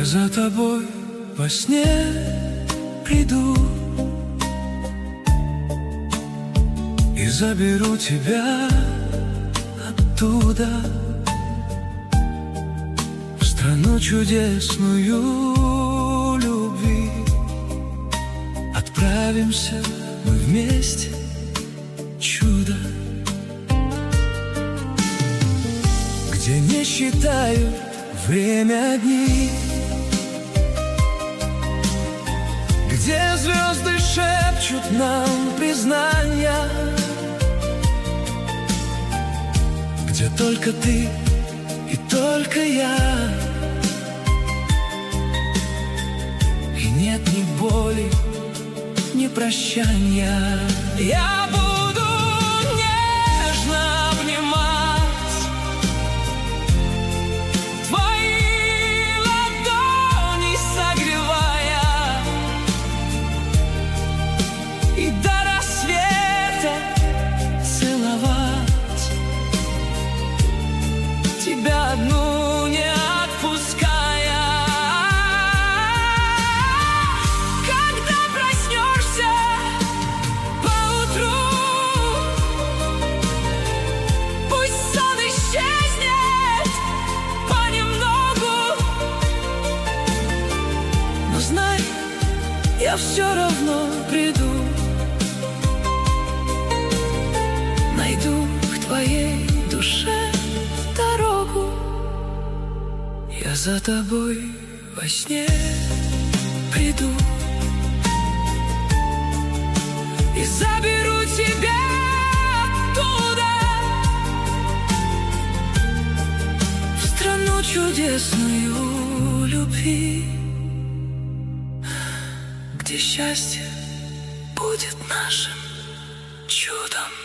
Я за тобой во сне приду и заберу тебя оттуда, в страну чудесную любви. Отправимся мы вместе, чудо, где не считают время дни, где звезды шепчут нам признания, где только ты и только я, и нет ни боли, ни прощания. Я буду нежно обнимать твои ладони, согревая, и до рассвета целовать тебя одну, не отпуская. Когда проснешься поутру, пусть сон исчезнет понемногу, но знай, я все равно приду, найду к твоей душе дорогу. Я за тобой во сне приду и заберу тебя оттуда, в страну чудесную любви, где счастье будет нашим чудом.